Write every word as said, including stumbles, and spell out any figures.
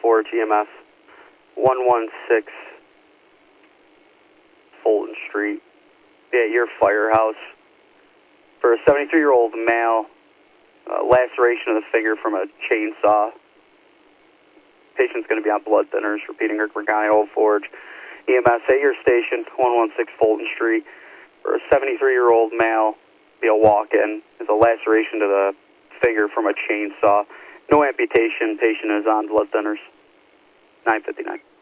Forge, E M S, one one six Fulton Street, be at your firehouse for a seventy-three-year-old male, uh, laceration of the finger from a chainsaw. Patient's going to be on blood thinners, repeating Kirkland County, Old Forge. E M S at your station, one one six Fulton Street, for a seventy-three-year-old male, be a walk-in, is a laceration to the finger from a chainsaw. No amputation, patient is on blood thinners, nine fifty-nine.